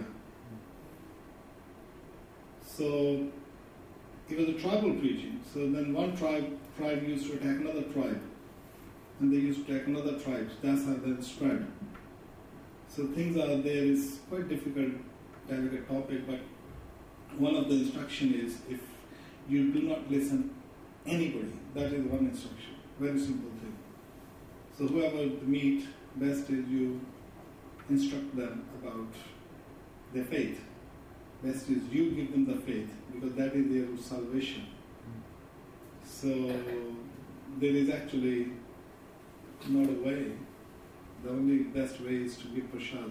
So it was a tribal preaching. So then one tribe used to attack another tribe, and they used to attack another tribe. That's how they spread. So things are there. It's quite difficult, delicate topic, but one of the instruction is if you do not listen anybody. That is one instruction. Very simple thing. So whoever you meet, best is you instruct them about their faith. Best is you give them the faith, because that is their salvation. So there is actually not a way. The only best way is to give prasad.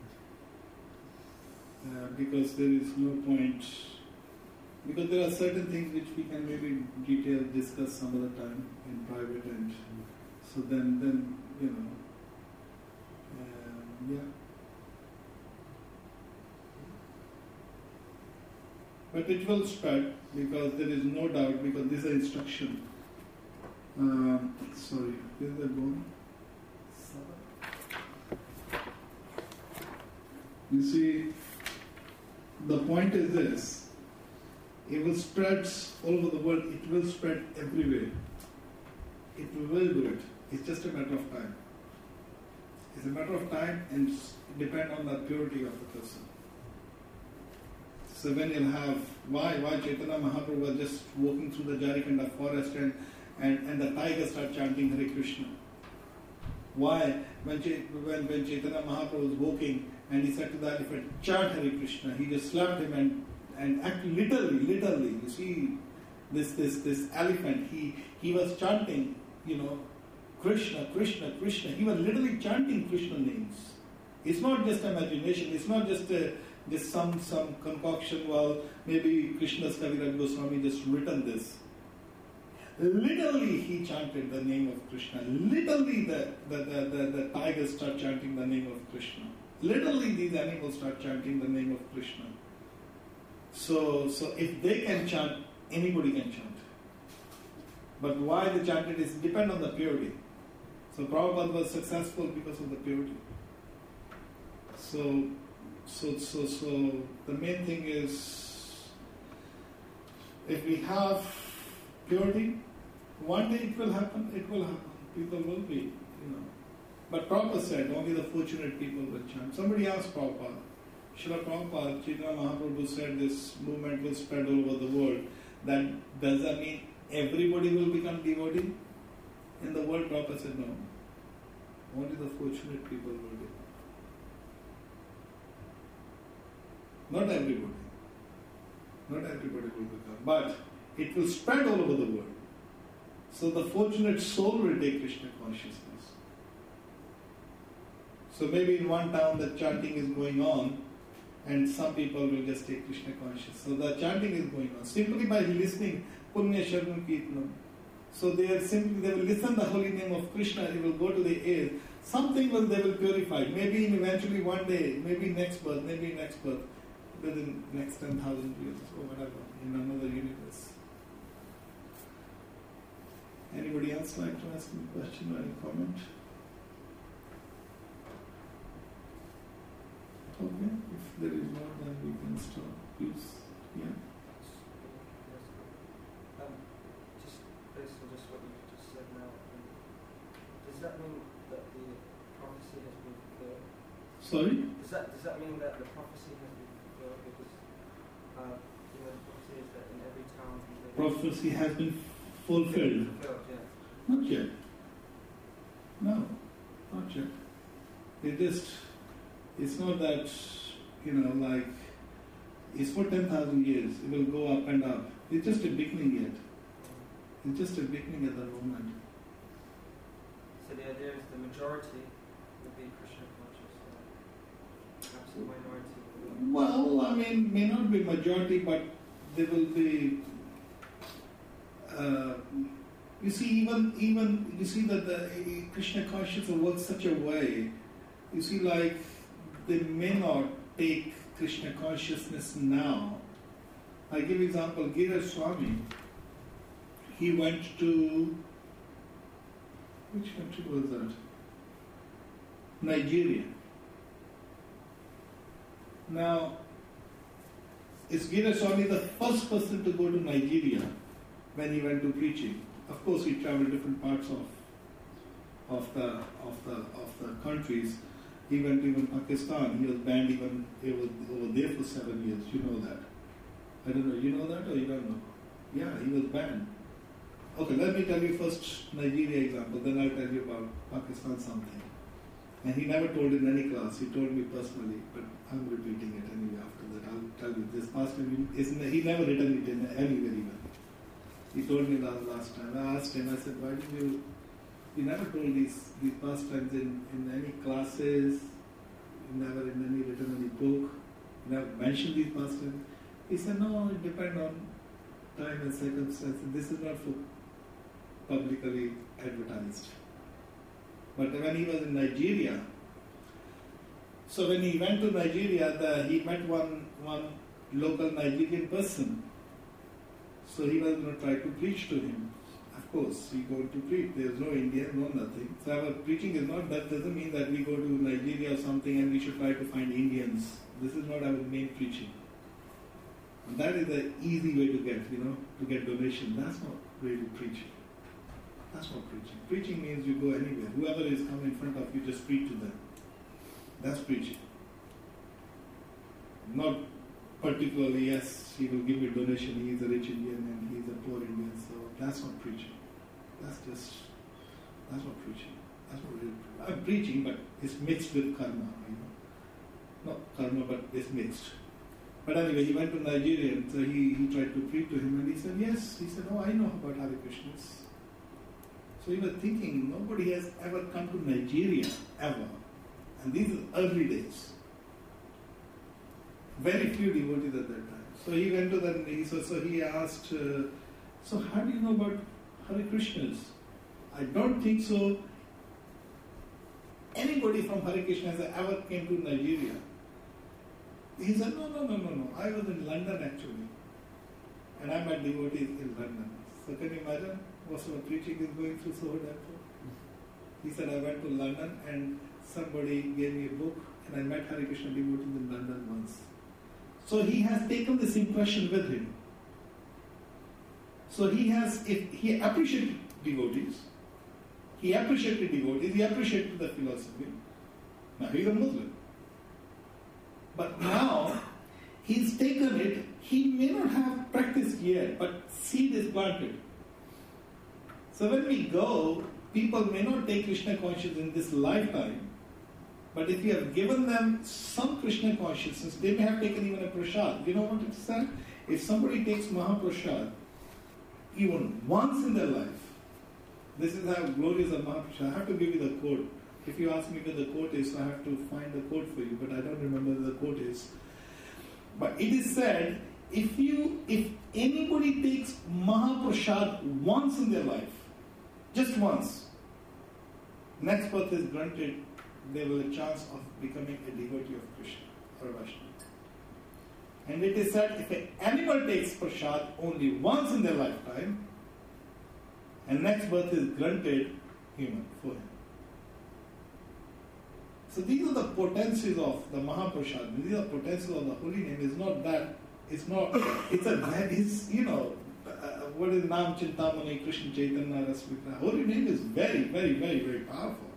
Because there is no point. Because there are certain things which we can maybe discuss some other time in private, and so then yeah. But it will spread, because there is no doubt, because this is an instruction. Sorry, where is that going? You see, the point is this: it will spread all over the world, it will spread everywhere. It will do it. It's just a matter of time. It's a matter of time, and it depends on the purity of the person. So when you'll have, why Chaitanya Mahaprabhu was just walking through the Jarikanda forest and the tiger start chanting Hare Krishna. Why? When Chaitanya Mahaprabhu was walking and he said to the elephant, chant Hare Krishna, he just slapped him and actually literally, you see, this elephant, he was chanting, Krishna, Krishna, Krishna. He was literally chanting Krishna names. It's not just imagination, it's not just some concoction, well, maybe Krishna's Kaviraj Goswami just written this. Literally he chanted the name of Krishna. Literally the tigers start chanting the name of Krishna. Literally these animals start chanting the name of Krishna. So if they can chant, anybody can chant. But why they chanted is depend on the purity. So Prabhupada was successful because of the purity. So the main thing is, if we have purity, one day it will happen. People will be, But Prabhupada said, only the fortunate people will chant. Somebody asked Prabhupada, Srila Prabhupada, Chaitanya Mahaprabhu said this movement will spread all over the world. Does that mean everybody will become devotee? In the world, Prabhupada said, no. Only the fortunate people will be. Not everybody. Not everybody will become. But it will spread all over the world. So the fortunate soul will take Krishna consciousness. So maybe in one town the chanting is going on, and some people will just take Krishna conscious. So the chanting is going on simply by listening Punya Sharanam Kirtanam. So they will listen the holy name of Krishna. It will go to the ear. Something they will purify. Maybe eventually one day, maybe next birth, within next 10,000 years or whatever, in another universe. Anybody else like to ask me a question or any comment? Okay, if there is more, then we can stop. Please, yeah. Just based on just what you just said now, does that mean that the prophecy has been fulfilled? Sorry? Does that mean that the prophecy has been fulfilled? Because the prophecy is that in every town. Prophecy has been fulfilled. Yeah. Not yet. No, not yet. It's not that, like, it's for 10,000 years. It will go up and up. It's just a beginning yet. It's just a beginning at the moment. So the idea is the majority will be Krishna conscious, perhaps the minority. Well, I mean, may not be majority, but there will be. You see, even you see that the Krishna consciousness works such a way. You see, like, they may not take Krishna consciousness now. I give example, Giriraj Swami. He went to, which country was that? Nigeria. Now, is Giriraj Swami the first person to go to Nigeria when he went to preaching? Of course, he traveled different parts of the countries. He went to even Pakistan. He was banned even. He was over there for 7 years. You know that. I don't know. You know that or you don't know? Yeah, he was banned. Okay, let me tell you first Nigeria example. Then I'll tell you about Pakistan something. And he never told in any class. He told me personally, but I'm repeating it anyway. After that, I'll tell you this. He never written it in anywhere even. He told me last time. I asked him. I said, why did you? You never told these pastimes in any classes, you never in any written any book, you never mentioned these pastimes. He said, no, it depends on time and circumstances. This is not for publicly advertised. But when he was in Nigeria, so when he went to Nigeria, he met one local Nigerian person. So he was going to try to preach to him. Of course, we go to preach. There's no Indian, no nothing. So our preaching is not, that doesn't mean that we go to Nigeria or something and we should try to find Indians. This is not our main preaching. And that is the easy way to get donation. That's not really preaching. That's not preaching. Preaching means you go anywhere. Whoever is coming in front of you, just preach to them. That's preaching. Not particularly, yes, he will give you a donation, he is a rich Indian and he is a poor Indian, so that's not preaching. That's not preaching. That's not really preaching. I'm preaching, but it's mixed with karma, Not karma, but it's mixed. But anyway, he went to Nigeria, and so he tried to preach to him, and he said, yes. He said, oh, I know about Hare Krishnas. So he was thinking, nobody has ever come to Nigeria, ever. And these are early days. Very few devotees at that time. So he went to so he asked, so how do you know about Hare Krishnas? I don't think so. Anybody from Hare Krishna has ever came to Nigeria. He said, no. I was in London actually. And I met devotees in London. So can you imagine what sort of preaching is going through Sohadapur? He said, I went to London and somebody gave me a book and I met Hare Krishna devotees in London once. So he has taken this impression with him. So he appreciated devotees. He appreciated the philosophy. Now he's a Muslim. But now he's taken it, he may not have practiced yet, but seed is planted. So when we go, people may not take Krishna consciousness in this lifetime, but if you have given them some Krishna consciousness, they may have taken even a prasad. You know what it said? If somebody takes Mahaprasad, even once in their life, this is how glorious a Mahaprasad. I have to give you the quote. If you ask me where the quote is, I have to find the quote for you, but I don't remember where the quote is. But it is said, if anybody takes Mahaprasad once in their life, just once, next birth is granted, they will have a chance of becoming a devotee of Krishna or Vaishnava. And it is said, if an animal takes prasad only once in their lifetime, and next birth is granted human for him. So these are the potencies of the Mahaprasad. These are potencies of the holy name. It's not that. It's what is Nam Chintamani Krishna Chaitanya Rasmitra. Holy name is very, very, very, very powerful.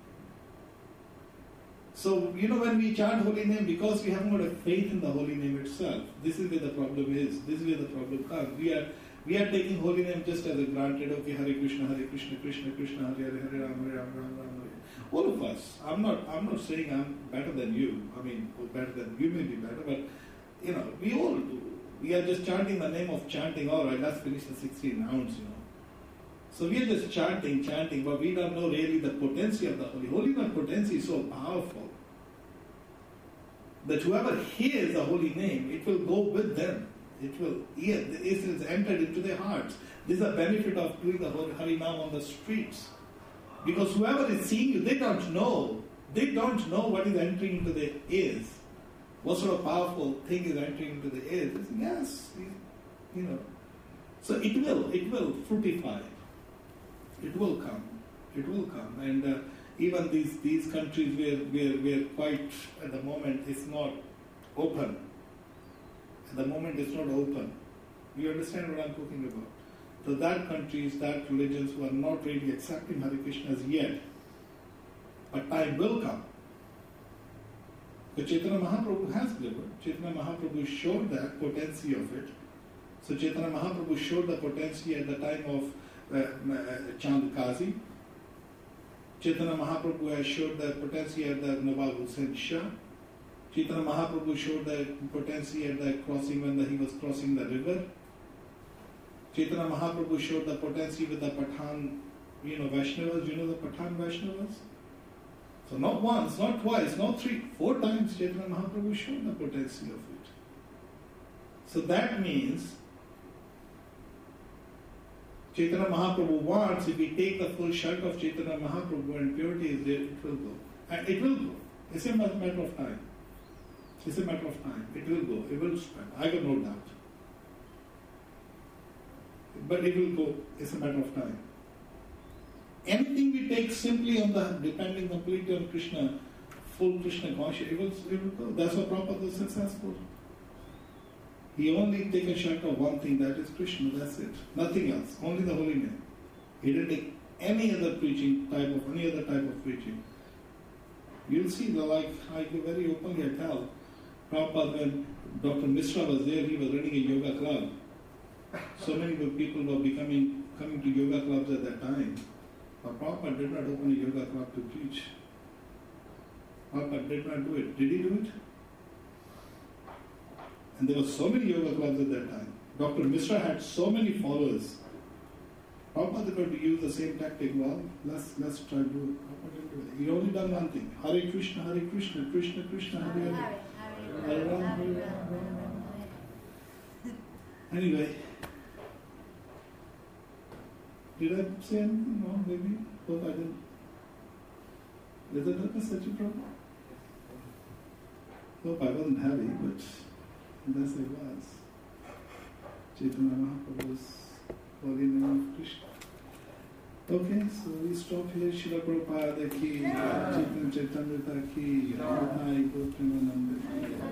So, when we chant holy name, because we haven't got a faith in the holy name itself, this is where the problem is. This is where the problem comes. We are taking holy name just as a granted, okay, Hare Krishna, Krishna Krishna, Hare Hare, Hare Ram, Hare Ram, Ram Ram, Hare. All of us. I'm not saying I'm better than you. Better than you may be better, but we all do. We are just chanting the name of chanting. All right, let's finish the 16 rounds. So we are just chanting, but we don't know really the potency of the holy name. Potency is so powerful that whoever hears the holy name, it will go with them. It is entered into their hearts. This is a benefit of doing the Harinam on the streets. Because whoever is seeing you, they don't know what is entering into their ears. What sort of powerful thing is entering into the ears? Yes, So it will fructify. It will come. And even these countries where quite at the moment it's not open. At the moment it's not open. You understand what I'm talking about? So that countries, that religions who are not really accepting Hare Krishna as yet. But time will come. But Chaitanya Mahaprabhu has delivered. Chaitanya Mahaprabhu showed that potency of it. So Chaitanya Mahaprabhu showed the potency at the time of Chandkazi. Chaitanya Mahaprabhu has showed the potency at the Nawab Hussain Shah. Chaitanya Mahaprabhu showed the potency at the crossing when he was crossing the river. Chaitanya Mahaprabhu showed the potency with the Pathan, Vaishnavas. You know the Pathan Vaishnavas? So not once, not twice, not 3, 4 times Chaitanya Mahaprabhu showed the potency of it. So that means Chaitanya Mahaprabhu wants, if we take the full shelter of Chaitanya Mahaprabhu and purity is there, it will go. And it will go. It's a matter of time. It's a matter of time. It will go. It will spread. I have no doubt. But it will go. It's a matter of time. Anything we take simply on depending completely on Krishna, full Krishna conscious, it will go. That's why Prabhupada was successful. He only take a shelter of one thing, that is Krishna, that's it. Nothing else. Only the holy name. He didn't take any other type of preaching. You'll see I very openly tell, Prabhupada, when Dr. Mishra was there, he was running a yoga club. So many people were coming to yoga clubs at that time. But Prabhupada did not open a yoga club to preach. Prabhupada did not do it. Did he do it? And there were so many yoga clubs at that time. Dr. Mishra had so many followers. Prabhupada is going to use the same tactic. Well, let's try to do it. He only done one thing. Hare Krishna, Krishna Krishna, Hare Hare. Hare Ram, Hare Ram, Ram Ram. Anyway. Did I say anything wrong? Maybe? Hope I didn't. Is that such a problem? Hope I wasn't heavy, but unless I was. Chaitanya Mahaprabhu's holy name of Krishna. Okay, so we stop here. Srila Prabhupada ki, Chaitanya Chaitamrita ki, Nai Gopremananda ki.